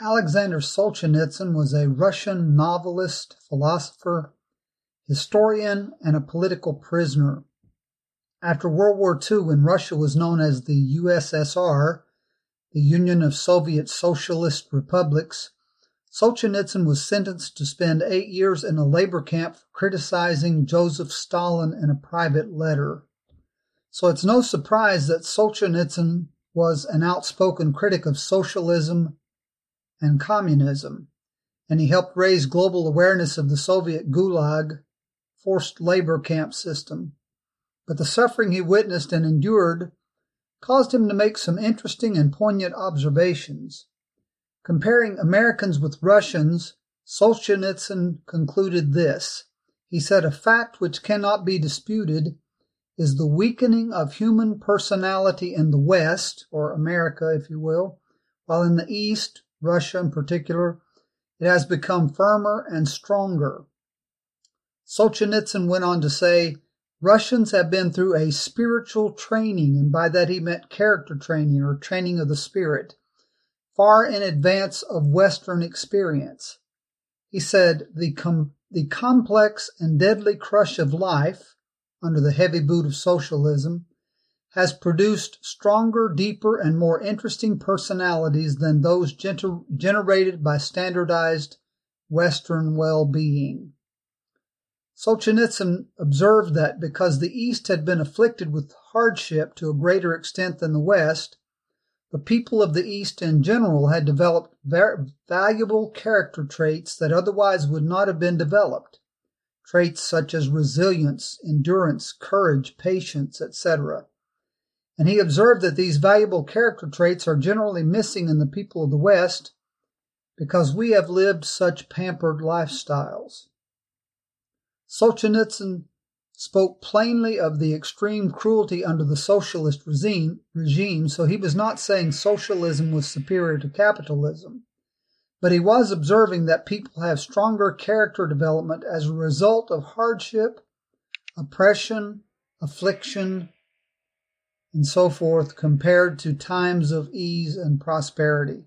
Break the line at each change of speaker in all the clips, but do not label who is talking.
Alexander Solzhenitsyn was a Russian novelist, philosopher, historian, and a political prisoner. After World War II, when Russia was known as the USSR, the Union of Soviet Socialist Republics, Solzhenitsyn was sentenced to spend 8 years in a labor camp for criticizing Joseph Stalin in a private letter. So it's no surprise that Solzhenitsyn was an outspoken critic of socialism and communism, and he helped raise global awareness of the Soviet Gulag forced labor camp system. But the suffering he witnessed and endured caused him to make some interesting and poignant observations. Comparing Americans with Russians, Solzhenitsyn concluded this. He said, "A fact which cannot be disputed is the weakening of human personality in the West, or America, if you will, while in the East, Russia in particular, it has become firmer and stronger." Solzhenitsyn went on to say, Russians have been through a spiritual training, and by that he meant character training or training of the spirit, far in advance of Western experience. He said, the complex and deadly crush of life, under the heavy boot of socialism, has produced stronger, deeper, and more interesting personalities than those generated by standardized Western well-being. Solzhenitsyn observed that because the East had been afflicted with hardship to a greater extent than the West, the people of the East in general had developed valuable character traits that otherwise would not have been developed, traits such as resilience, endurance, courage, patience, etc. And he observed that these valuable character traits are generally missing in the people of the West because we have lived such pampered lifestyles. Solzhenitsyn spoke plainly of the extreme cruelty under the socialist regime, so he was not saying socialism was superior to capitalism, but he was observing that people have stronger character development as a result of hardship, oppression, affliction, and so forth, compared to times of ease and prosperity.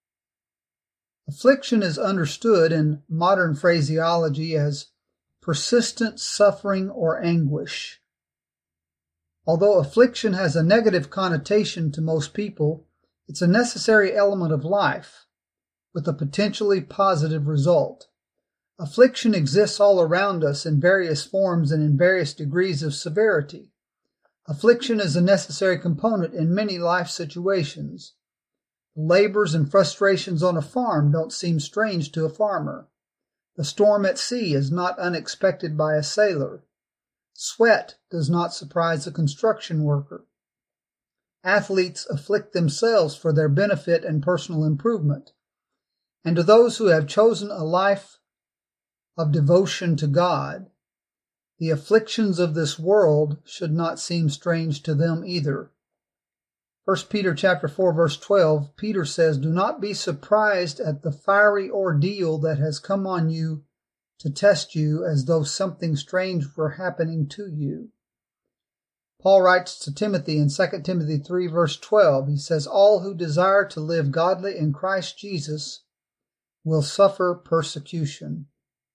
Affliction is understood in modern phraseology as persistent suffering or anguish. Although affliction has a negative connotation to most people, it's a necessary element of life, with a potentially positive result. Affliction exists all around us in various forms and in various degrees of severity. Affliction is a necessary component in many life situations. The labors and frustrations on a farm don't seem strange to a farmer. The storm at sea is not unexpected by a sailor. Sweat does not surprise a construction worker. Athletes afflict themselves for their benefit and personal improvement. And to those who have chosen a life of devotion to God, the afflictions of this world should not seem strange to them either. 1 Peter chapter 4, verse 12, Peter says, "Do not be surprised at the fiery ordeal that has come on you to test you as though something strange were happening to you." Paul writes to Timothy in 2 Timothy 3, verse 12, he says, "All who desire to live godly in Christ Jesus will suffer persecution."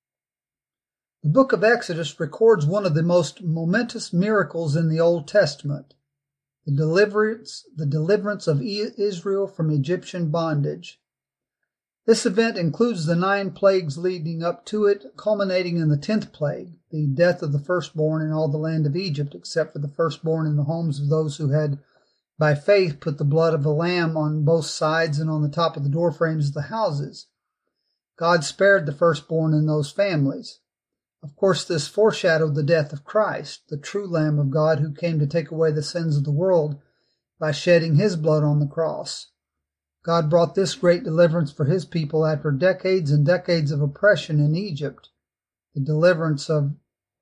The book of Exodus records one of the most momentous miracles in the Old Testament, the deliverance of Israel from Egyptian bondage. This event includes the 9 plagues leading up to it, culminating in the 10th plague, the death of the firstborn in all the land of Egypt, except for the firstborn in the homes of those who had, by faith, put the blood of the lamb on both sides and on the top of the doorframes of the houses. God spared the firstborn in those families. Of course, this foreshadowed the death of Christ, the true Lamb of God who came to take away the sins of the world by shedding his blood on the cross. God brought this great deliverance for his people after decades and decades of oppression in Egypt, the deliverance of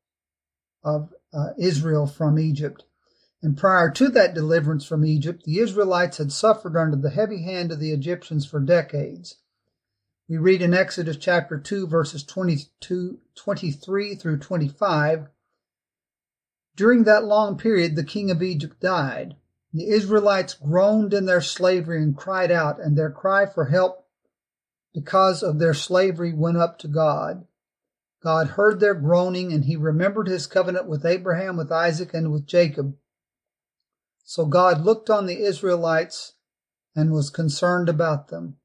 Israel from Egypt. And prior to that deliverance from Egypt, the Israelites had suffered under the heavy hand of the Egyptians for decades. We read in Exodus chapter 2, verses 23 through 25, "During that long period, the king of Egypt died. The Israelites groaned in their slavery and cried out, and their cry for help because of their slavery went up to God. God heard their groaning, and he remembered his covenant with Abraham, with Isaac, and with Jacob. So God looked on the Israelites and was concerned about them.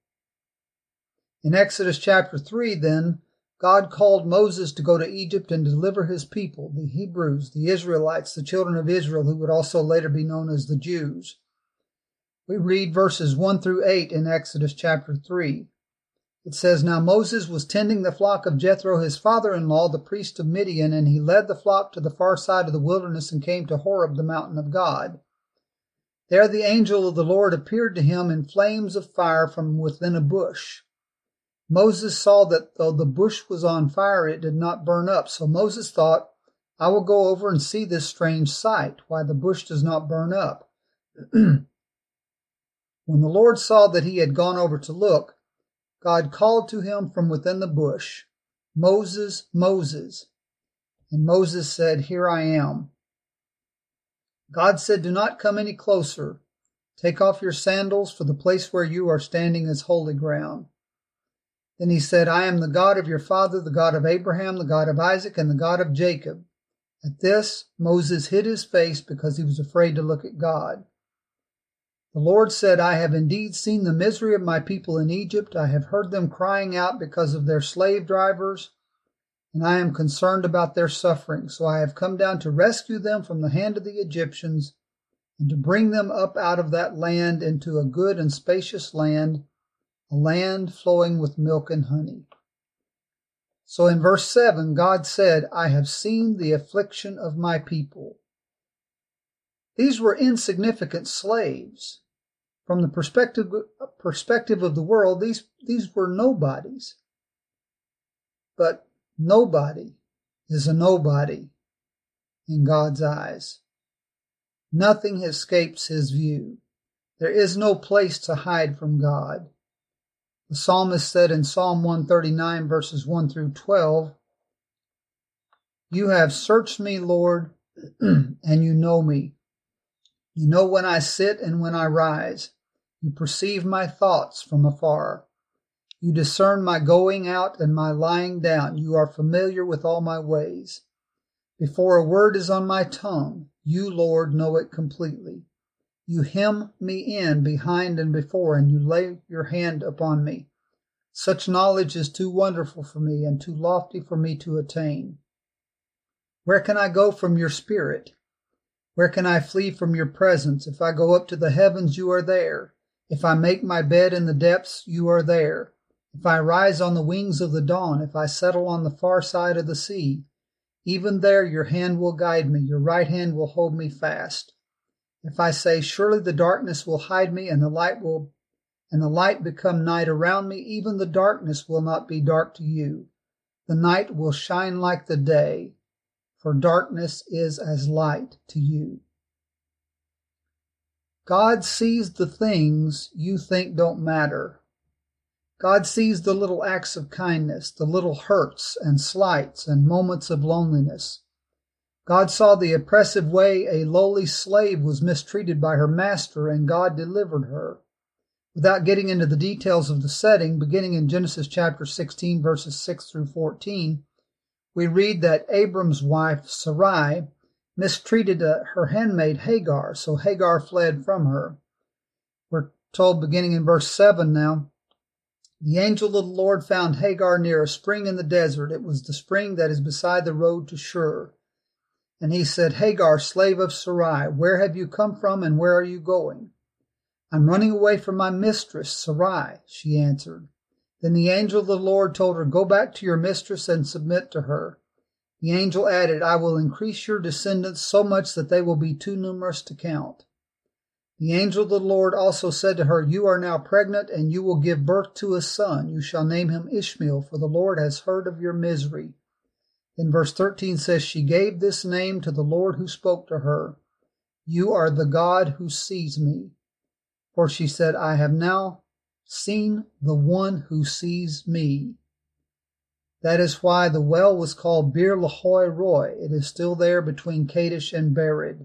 In Exodus chapter 3, then, God called Moses to go to Egypt and deliver his people, the Hebrews, the Israelites, the children of Israel, who would also later be known as the Jews. We read verses 1 through 8 in Exodus chapter 3. It says, Now Moses was tending the flock of Jethro, his father-in-law, the priest of Midian, and he led the flock to the far side of the wilderness and came to Horeb, the mountain of God. There the angel of the Lord appeared to him in flames of fire from within a bush. Moses saw that though the bush was on fire, it did not burn up. So Moses thought, I will go over and see this strange sight, why the bush does not burn up. When the Lord saw that he had gone over to look, God called to him from within the bush, Moses, Moses. And Moses said, Here I am. God said, Do not come any closer. Take off your sandals, for the place where you are standing is holy ground. Then he said, I am the God of your father, the God of Abraham, the God of Isaac, and the God of Jacob. At this, Moses hid his face because he was afraid to look at God. The Lord said, I have indeed seen the misery of my people in Egypt. I have heard them crying out because of their slave drivers, and I am concerned about their suffering. So I have come down to rescue them from the hand of the Egyptians and to bring them up out of that land into a good and spacious land, a land flowing with milk and honey. So in verse 7, God said, I have seen the affliction of my people. These were insignificant slaves. From the perspective of the world, these were nobodies. But nobody is a nobody in God's eyes. Nothing escapes his view. There is no place to hide from God. The psalmist said in Psalm 139, verses 1 through 12, You have searched me, Lord, and you know me. You know when I sit and when I rise. You perceive my thoughts from afar. You discern my going out and my lying down. You are familiar with all my ways. Before a word is on my tongue, you, Lord, know it completely. You hem me in behind and before, and you lay your hand upon me. Such knowledge is too wonderful for me and too lofty for me to attain. Where can I go from your spirit? Where can I flee from your presence? If I go up to the heavens, you are there. If I make my bed in the depths, you are there. If I rise on the wings of the dawn, if I settle on the far side of the sea, even there your hand will guide me, your right hand will hold me fast. If I say, surely the darkness will hide me, and the light become night around me, even the darkness will not be dark to you. The night will shine like the day, for darkness is as light to you. God sees the things you think don't matter. God sees the little acts of kindness, the little hurts and slights and moments of loneliness. God saw the oppressive way a lowly slave was mistreated by her master, and God delivered her. Without getting into the details of the setting, beginning in Genesis chapter 16, verses 6 through 14, we read that Abram's wife, Sarai, mistreated her handmaid Hagar, so Hagar fled from her. We're told beginning in verse 7 now, the angel of the Lord found Hagar near a spring in the desert. It was the spring that is beside the road to Shur. And he said, Hagar, slave of Sarai, where have you come from and where are you going? I'm running away from my mistress, Sarai, she answered. Then the angel of the Lord told her, Go back to your mistress and submit to her. The angel added, I will increase your descendants so much that they will be too numerous to count. The angel of the Lord also said to her, You are now pregnant, and you will give birth to a son. You shall name him Ishmael, for the Lord has heard of your misery. Then verse 13 says, She gave this name to the Lord who spoke to her. You are the God who sees me. For she said, I have now seen the one who sees me. That is why the well was called Bir Lahai Roi. It is still there between Kadesh and Bered.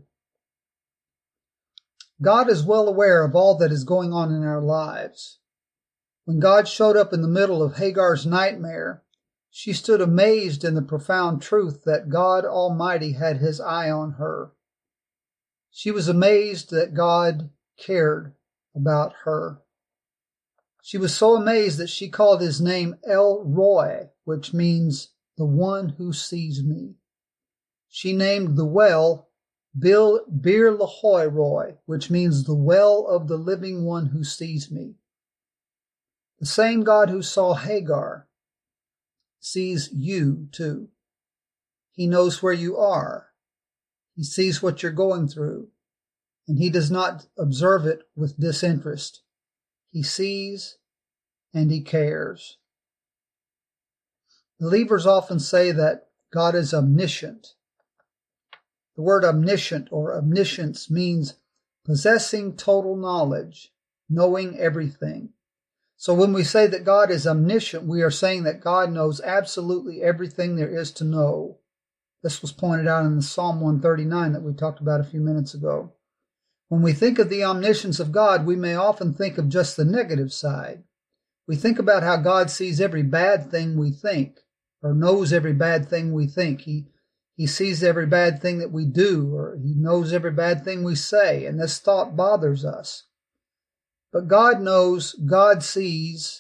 God is well aware of all that is going on in our lives. When God showed up in the middle of Hagar's nightmare, she stood amazed in the profound truth that God Almighty had his eye on her. She was amazed that God cared about her. She was so amazed that she called his name El Roi, which means the one who sees me. She named the well Bir Lahoi Roi, which means the well of the living one who sees me. The same God who saw Hagar sees you too. He knows where you are. He sees what you're going through, and he does not observe it with disinterest. He sees and he cares. Believers often say that God is omniscient. The word omniscient or omniscience means possessing total knowledge, knowing everything. So when we say that God is omniscient, we are saying that God knows absolutely everything there is to know. This was pointed out in the Psalm 139 that we talked about a few minutes ago. When we think of the omniscience of God, we may often think of just the negative side. We think about how God sees every bad thing we think, or knows every bad thing we think. He sees every bad thing that we do, or he knows every bad thing we say, and this thought bothers us. But God knows, God sees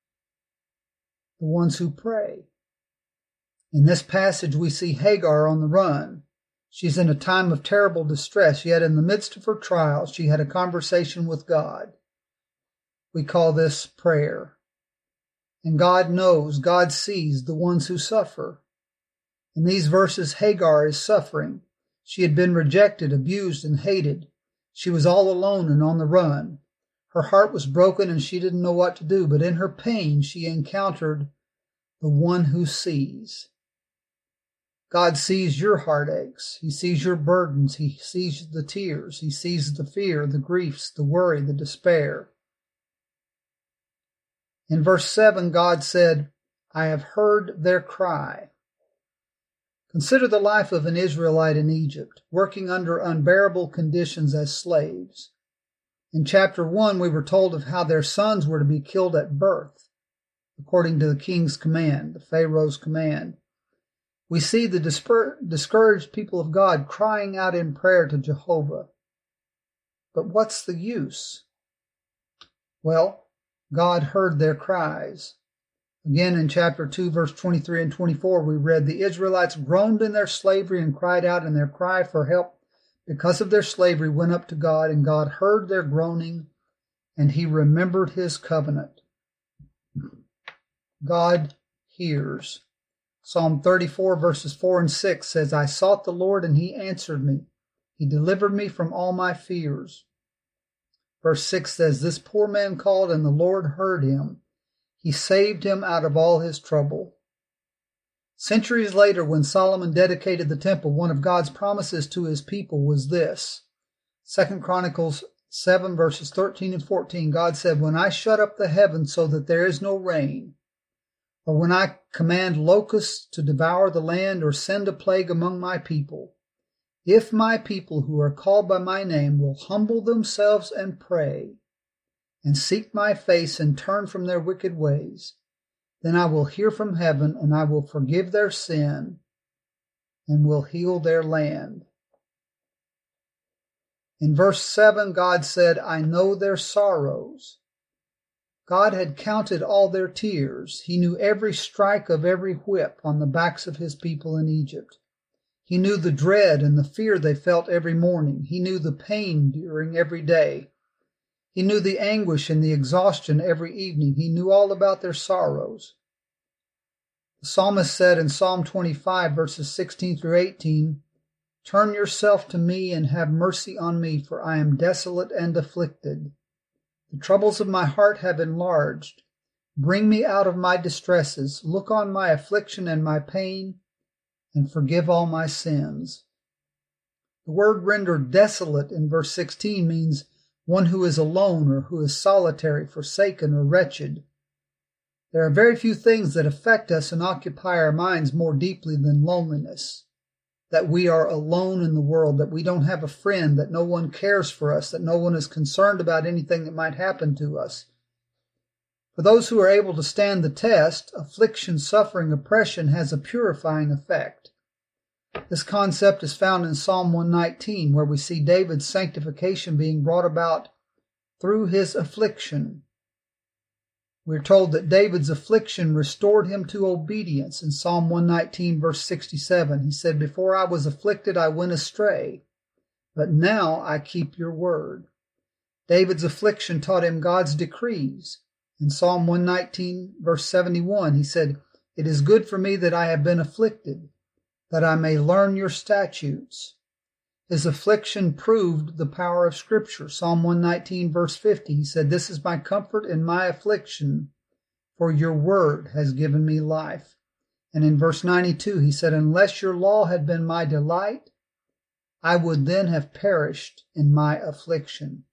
the ones who pray. In this passage, we see Hagar on the run. She's in a time of terrible distress, yet in the midst of her trial, she had a conversation with God. We call this prayer. And God knows, God sees the ones who suffer. In these verses, Hagar is suffering. She had been rejected, abused, and hated. She was all alone and on the run. Her heart was broken and she didn't know what to do, but in her pain, she encountered the one who sees. God sees your heartaches. He sees your burdens. He sees the tears. He sees the fear, the griefs, the worry, the despair. In verse 7, God said, I have heard their cry. Consider the life of an Israelite in Egypt, working under unbearable conditions as slaves. In chapter 1, we were told of how their sons were to be killed at birth, according to the king's command, the Pharaoh's command. We see the discouraged people of God crying out in prayer to Jehovah. But what's the use? Well, God heard their cries. Again, in chapter 2, verse 23 and 24, we read, the Israelites groaned in their slavery and cried out, and their cry for help because of their slavery went up to God, and God heard their groaning, and he remembered his covenant. God hears. Psalm 34, verses 4 and 6 says, I sought the Lord, and he answered me. He delivered me from all my fears. Verse 6 says, this poor man called, and the Lord heard him. He saved him out of all his trouble. Centuries later, when Solomon dedicated the temple, one of God's promises to his people was this. 2 Chronicles 7, verses 13 and 14, God said, when I shut up the heavens so that there is no rain, or when I command locusts to devour the land or send a plague among my people, if my people who are called by my name will humble themselves and pray, and seek my face and turn from their wicked ways, then I will hear from heaven, and I will forgive their sin, and will heal their land. In verse 7, God said, I know their sorrows. God had counted all their tears. He knew every strike of every whip on the backs of his people in Egypt. He knew the dread and the fear they felt every morning. He knew the pain during every day. He knew the anguish and the exhaustion every evening. He knew all about their sorrows. The psalmist said in Psalm 25, verses 16 through 18, turn yourself to me and have mercy on me, for I am desolate and afflicted. The troubles of my heart have enlarged. Bring me out of my distresses. Look on my affliction and my pain, and forgive all my sins. The word rendered desolate in verse 16 means one who is alone or who is solitary, forsaken, or wretched. There are very few things that affect us and occupy our minds more deeply than loneliness. That we are alone in the world, that we don't have a friend, that no one cares for us, that no one is concerned about anything that might happen to us. For those who are able to stand the test, affliction, suffering, oppression has a purifying effect. This concept is found in Psalm 119, where we see David's sanctification being brought about through his affliction. We're told that David's affliction restored him to obedience. In Psalm 119, verse 67, he said, "Before I was afflicted, I went astray, but now I keep your word." David's affliction taught him God's decrees. In Psalm 119, verse 71, he said, "It is good for me that I have been afflicted, that I may learn your statutes." His affliction proved the power of Scripture. Psalm 119, verse 50, he said, "This is my comfort in my affliction, for your word has given me life." And in verse 92, he said, "Unless your law had been my delight, I would then have perished in my affliction."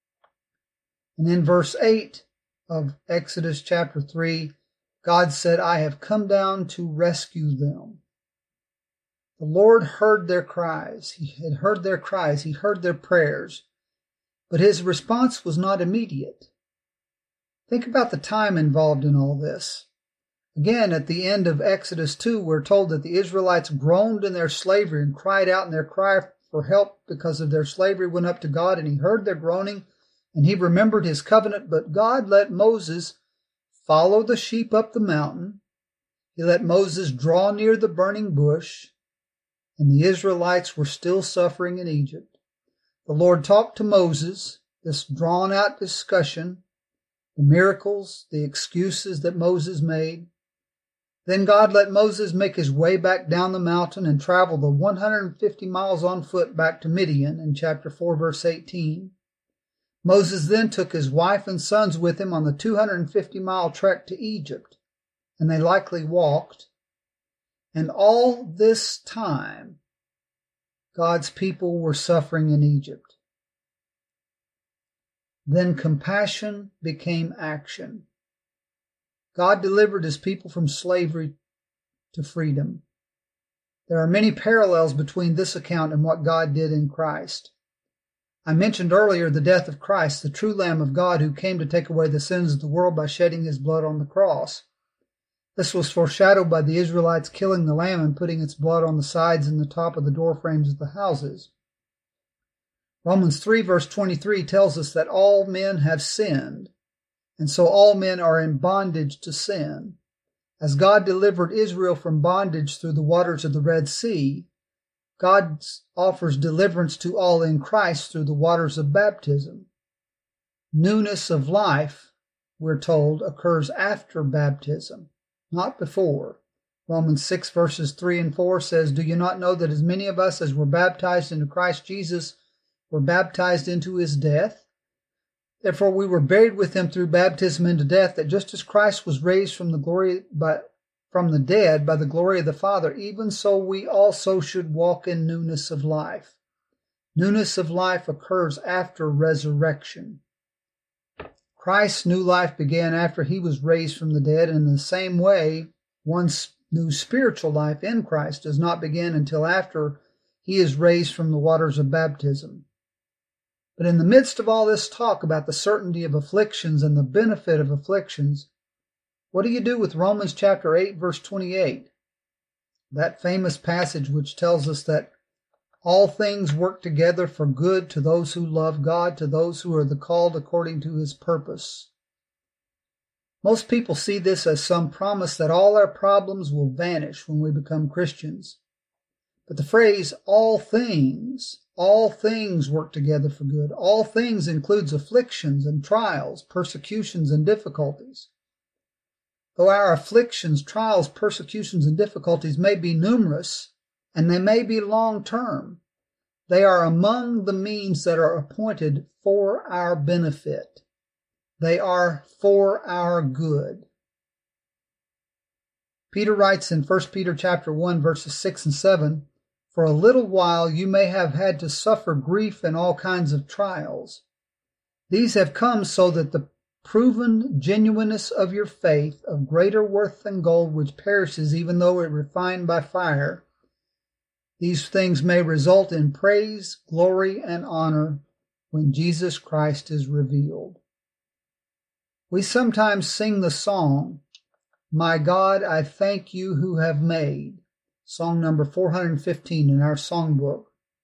And in verse 8 of Exodus chapter 3, God said, "I have come down to rescue them." The Lord heard their cries. He had heard their cries. He heard their prayers. But his response was not immediate. Think about the time involved in all this. Again, at the end of Exodus 2, we're told that the Israelites groaned in their slavery and cried out, and their cry for help because of their slavery went up to God, and he heard their groaning, and he remembered his covenant. But God let Moses follow the sheep up the mountain. He let Moses draw near the burning bush, and the Israelites were still suffering in Egypt. The Lord talked to Moses, this drawn-out discussion, the miracles, the excuses that Moses made. Then God let Moses make his way back down the mountain and travel the 150 miles on foot back to Midian in chapter 4, verse 18. Moses then took his wife and sons with him on the 250-mile trek to Egypt, and they likely walked. And all this time, God's people were suffering in Egypt. Then compassion became action. God delivered his people from slavery to freedom. There are many parallels between this account and what God did in Christ. I mentioned earlier the death of Christ, the true Lamb of God who came to take away the sins of the world by shedding his blood on the cross. This was foreshadowed by the Israelites killing the lamb and putting its blood on the sides and the top of the door frames of the houses. Romans 3 verse 23 tells us that all men have sinned, and so all men are in bondage to sin. As God delivered Israel from bondage through the waters of the Red Sea, God offers deliverance to all in Christ through the waters of baptism. Newness of life, we're told, occurs after baptism, not before. Romans 6 verses 3 and 4 says, "Do you not know that as many of us as were baptized into Christ Jesus were baptized into his death? Therefore we were buried with him through baptism into death, that just as Christ was raised from the dead by the glory of the Father, even so we also should walk in newness of life." Newness of life occurs after resurrection. Christ's new life began after he was raised from the dead, and in the same way, one's new spiritual life in Christ does not begin until after he is raised from the waters of baptism. But in the midst of all this talk about the certainty of afflictions and the benefit of afflictions, what do you do with Romans chapter 8, verse 28? That famous passage which tells us that all things work together for good to those who love God, to those who are the called according to his purpose. Most people see this as some promise that all our problems will vanish when we become Christians. But the phrase all things work together for good. All things includes afflictions and trials, persecutions and difficulties. Though our afflictions, trials, persecutions, and difficulties may be numerous, and they may be long-term, they are among the means that are appointed for our benefit. They are for our good. Peter writes in 1 Peter chapter 1, verses 6 and 7, "For a little while you may have had to suffer grief and all kinds of trials. These have come so that the proven genuineness of your faith, of greater worth than gold which perishes even though it refined by fire, these things may result in praise, glory, and honor when Jesus Christ is revealed." We sometimes sing the song, My God, I thank you who have made, song number 415 in our songbook.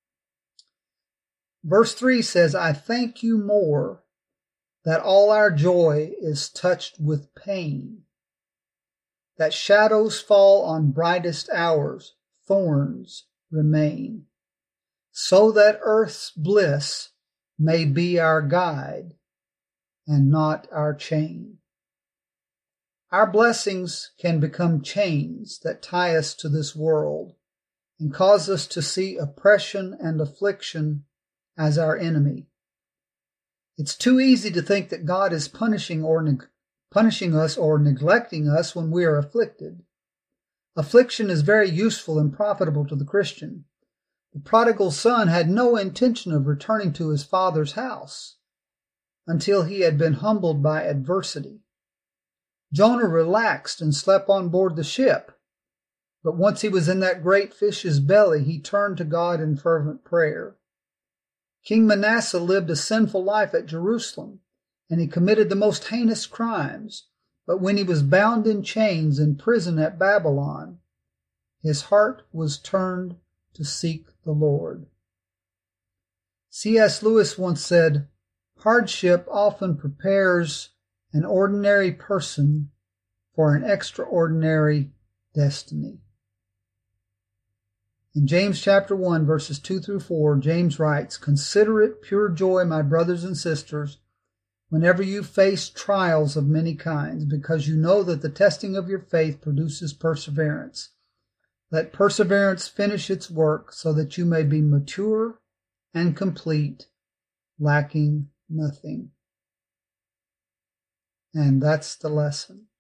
Verse 3 says, I thank you more that all our joy is touched with pain, that shadows fall on brightest hours, thorns remain, so that earth's bliss may be our guide and not our chain. Our blessings can become chains that tie us to this world and cause us to see oppression and affliction as our enemy. It's too easy to think that God is punishing us or neglecting us when we are afflicted. Affliction is very useful and profitable to the Christian. The prodigal son had no intention of returning to his father's house until he had been humbled by adversity. Jonah relaxed and slept on board the ship, but once he was in that great fish's belly, he turned to God in fervent prayer. King Manasseh lived a sinful life at Jerusalem, and he committed the most heinous crimes, but when he was bound in chains in prison at Babylon, his heart was turned to seek the Lord. C.S. Lewis once said, hardship often prepares an ordinary person for an extraordinary destiny. In James chapter 1, verses 2 through 4, James writes, Consider it pure joy, my brothers and sisters, whenever you face trials of many kinds, because you know that the testing of your faith produces perseverance. Let perseverance finish its work, so that you may be mature and complete, lacking nothing. And that's the lesson.